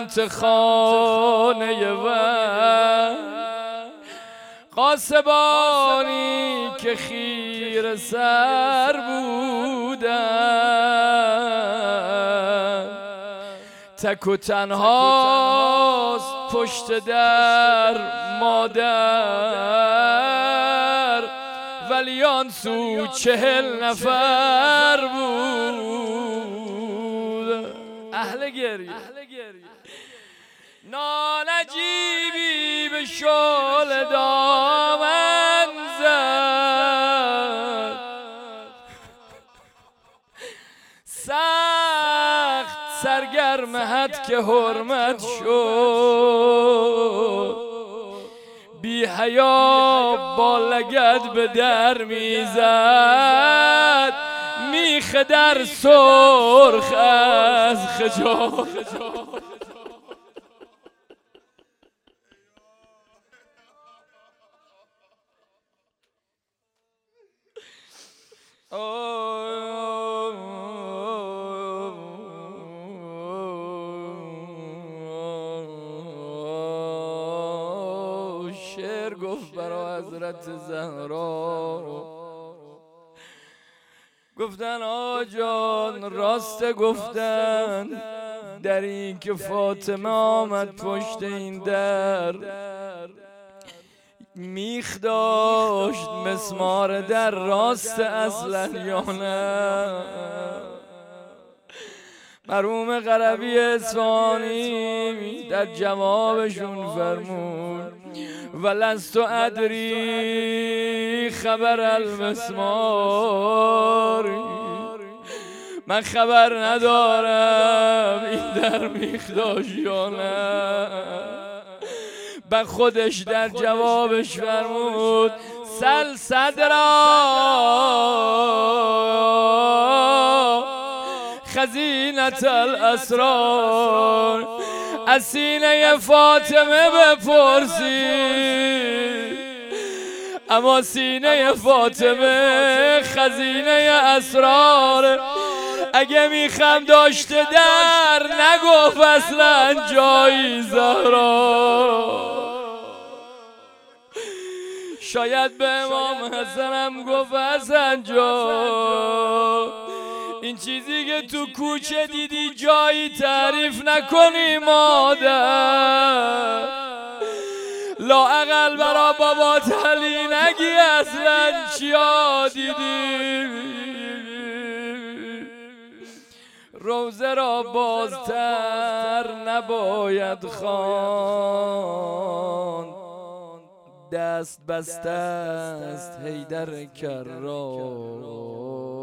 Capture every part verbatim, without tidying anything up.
سمت خانه و قاسبانی که خیره سر بودن، تک و تنهاست پشت در مادر، ولی آن سو چهل نفر بود اهل گریه. نالجیبی به شعله دامن زد، سخت سرگرم حد که حرمت شد، بی حیا با لگد به در میزد، میخ در سرخ از خجالت. شعر گفت برا حضرت زهرا، گفتن آقا جان راست گفتن در این که فاطمه آمد پشت این در، میخ داشت مسمار در راست اصلا یا نه؟ مرحوم قربی اصفهانی در جوابشون فرمود ولست ادری خبر المسمار، من خبر ندارم این در میخ داشت یا نه. به خودش در جوابش فرمود سل صدرا خزینت الاسرار، از سینه فاطمه بپرسی، اما سینه فاطمه خزینه اسرار، اگه میخم داشته در نگفت اصلا جایی زهرا. شاید به امام حسنم گفت حسن جان این چیزی که تو کوچه دیدی جایی تعریف نکنی مادر، لااقل برا بابات علی نگی اصلا چیا دیدی. روزه را بازتر نباید خواند، دست بسته است حیدر کرار.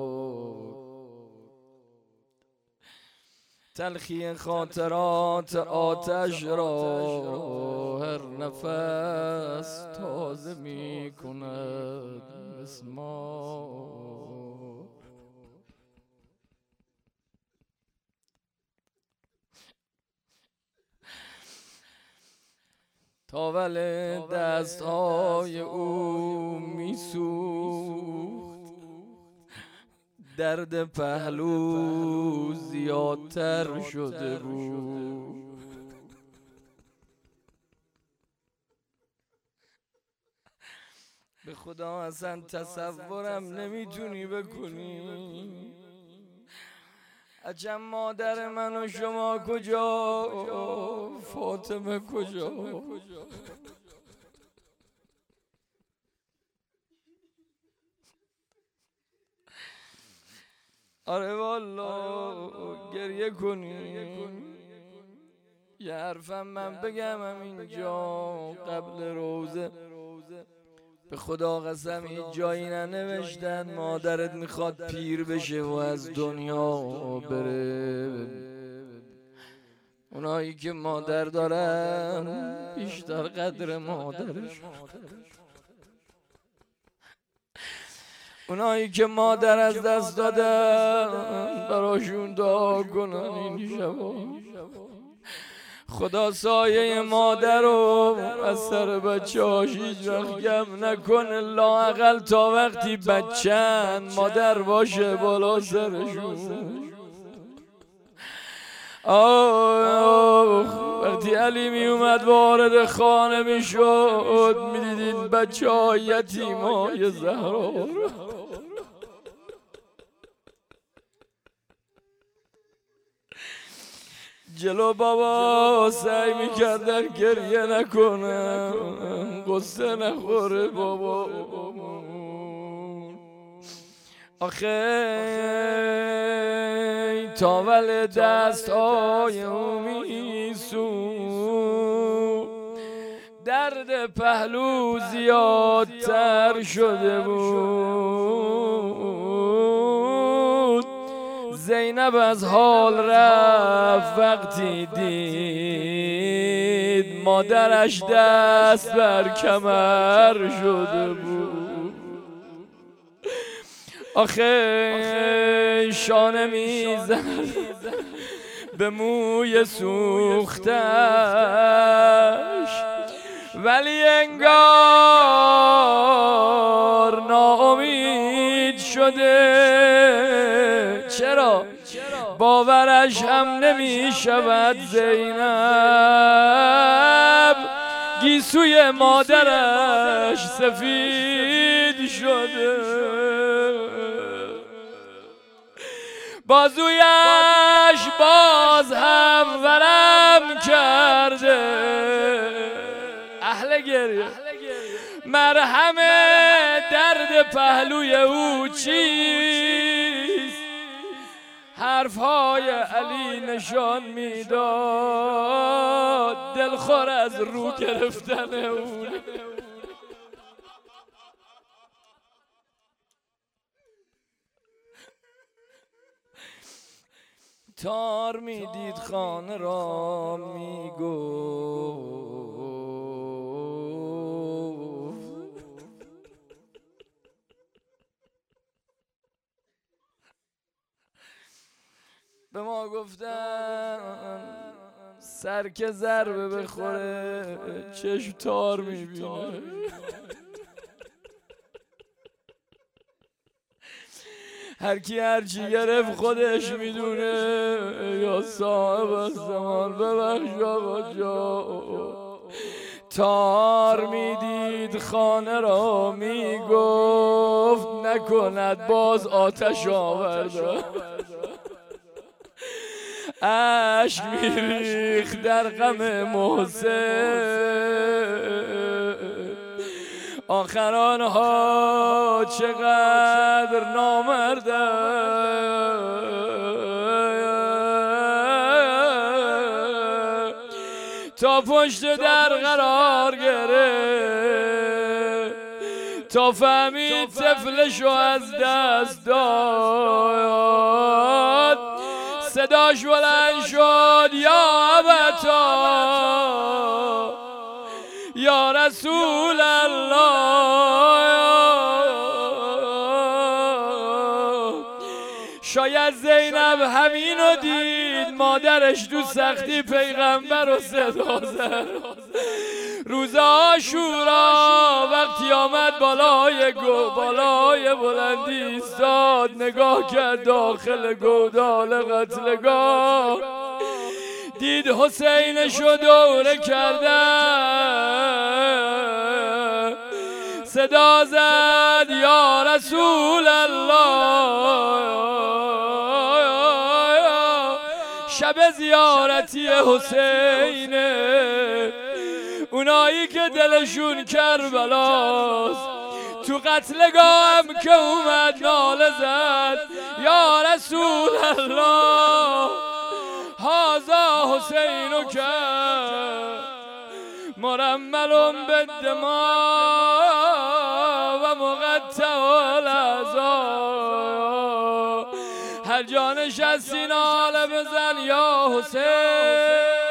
تلخی خاطرات آتش را هر نفس تازه می کند مسمار. تاول دستهای او می سوخت، درد پهلو زیادتر شده بود. به خدا اصلا تصورم نمیتونی بکنی. عجب مادر من و شما کجا، فاطمه کجا؟ آره والا گریه کنی. یه حرفم من بگم اینجا قبل روزه، به خدا قسم هیچ جایی ننوشتن مادرت میخواد پیر بشه و از دنیا بره. اونایی که مادر دارن بیشتر قدر مادرش، اونایی که مادر از دست دادن براشون دعا کنن این شبا خدا سایه مادر رو از سر بچه هاش هیچ وقت گم نکنه، لااقل تا وقتی بچه‌ن مادر باشه بالا سرشون. آه وقتی علی می اومد وارد خانه می شد می دیدین بچه های یتیم های زهرا جلو بابا سعی می کردن گریه نکنن قصه نخوره بابا آخه تاول دست های او میسو درد پهلو زیادتر شده بود زینب از حال رفت وقتی دید مادرش دست بر کمر شده بود آخه شانه میزد به موی سوختش ولی انگار ناامید شده چرا؟ باورش هم نمی شود زینب گیسوی مادرش سفید شده بازویش باز هم ورم کرده اهل گریه مرهم درد پهلوی او چیست حرفهای علی نشان میداد دلخور از رو گرفتن اون تار میدید خانه را میگفت به ما گفتن سر که ضربه بخوره چشم تار میبینه هر کی هر چی گرفت خودش میدونه یا صاحب الزمان ببخش آقا جا تار میدید خانه را میگفت نکند باز آتش آورده اشک میریخت در غم محسن آخران ها چقدر نامرده تا پشت در قرار گرفت تا فهمید طفلشو از دست داد صداش بلند شد یا ابتا یا رسول الله شاید زینب همینو دید مادرش تو سختی پیغمبر رو صدا زد روز عاشورا وقتی آمد بالای گو بالای بلندی ایستاد نگاه کرد داخل گودال قتلگاه دید حسینشو دوره کردن صدا زد یا رسول الله شب زیارتی حسینه اونایی که دلشون کربلاست تو قتلگاهم که اومد ناله زد یا رسول الله هازا حسینو کرد مرمل بالدماء و مقطع الاعضاء هر جا نشستی ناله بزن یا حسین